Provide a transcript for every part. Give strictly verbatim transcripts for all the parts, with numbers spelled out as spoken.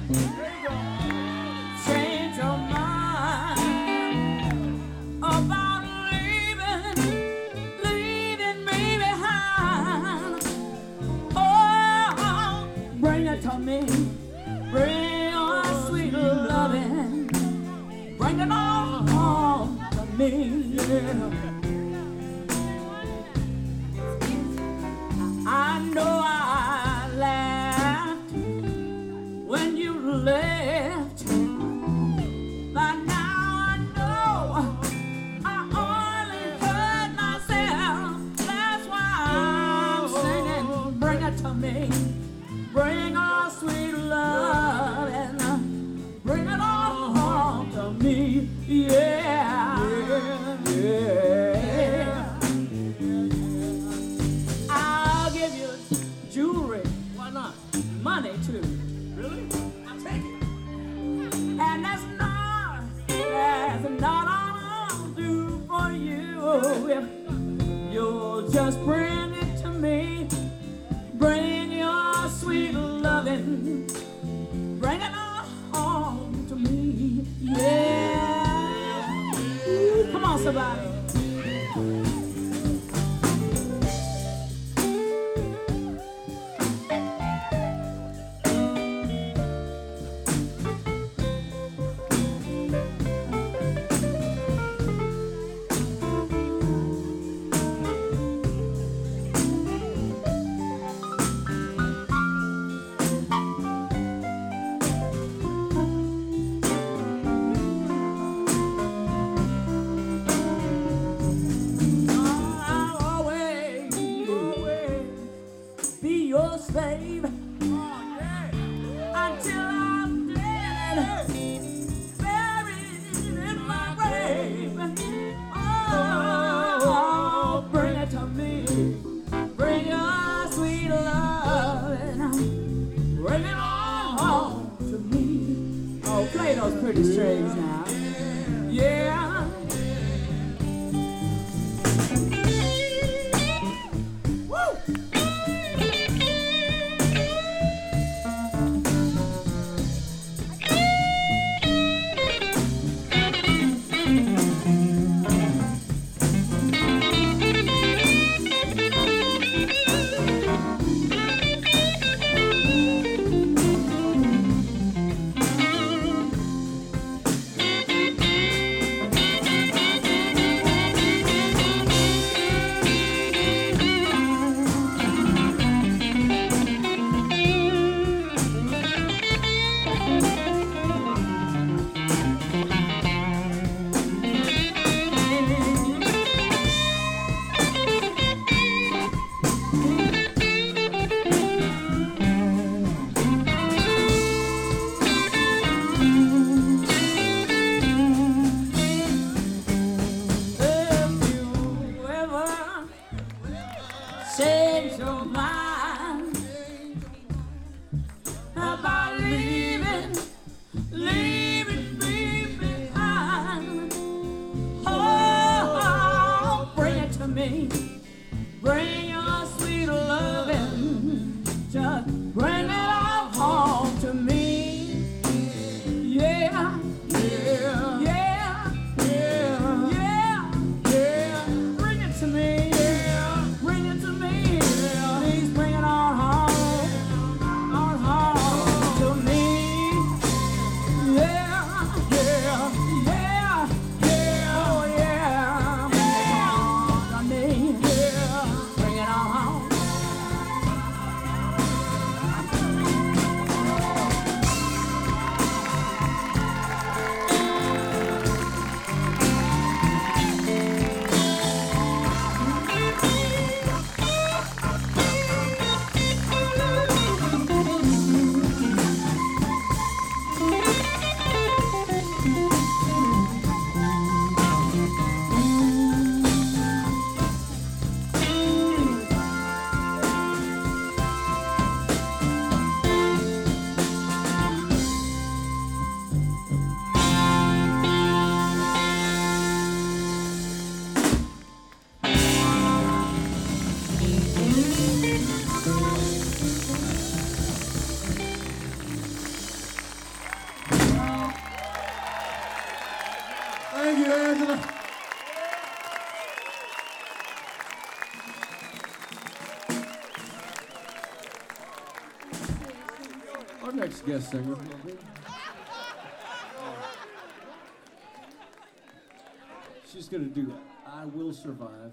Change your mind about leaving, leaving me behind. Oh, bring it to me. Bring your sweet loving. Bring it on home to me. Yeah. I know I laughed when you left, but now I know I only hurt myself. That's why I'm singing. Bring it to me. Bring our sweet love and bring it all home to me. Yeah, yeah, yeah. I'll give you jewelry. Why not? Money too. Really? I'll take it. And that's not, that's not all I'll do for you. If you'll just bring it to me. Bring your sweet loving. Bring it all home to me. Yeah. Ooh, come on, somebody. Slave until I'm dead, buried in my grave. Oh, bring it to me. Bring your sweet love and bring it all home to me. Oh, play those pretty strings now. Yeah. you, Angela. Our next guest singer. She's gonna do I Will Survive.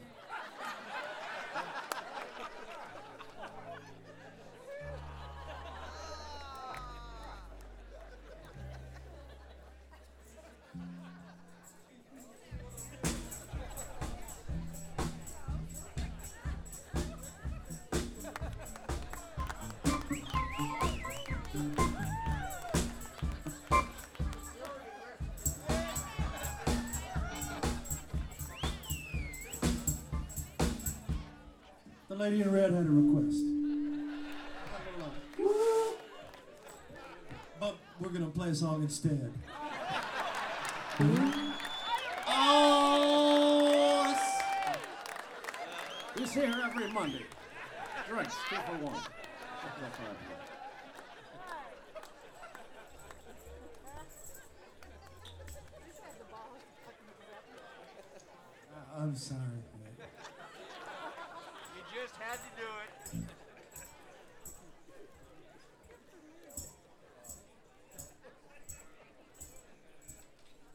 The lady in red had a request. But we're gonna play a song instead. Oh! You see her every Monday. Drinks, two for one. I'm sorry. You just had to do it.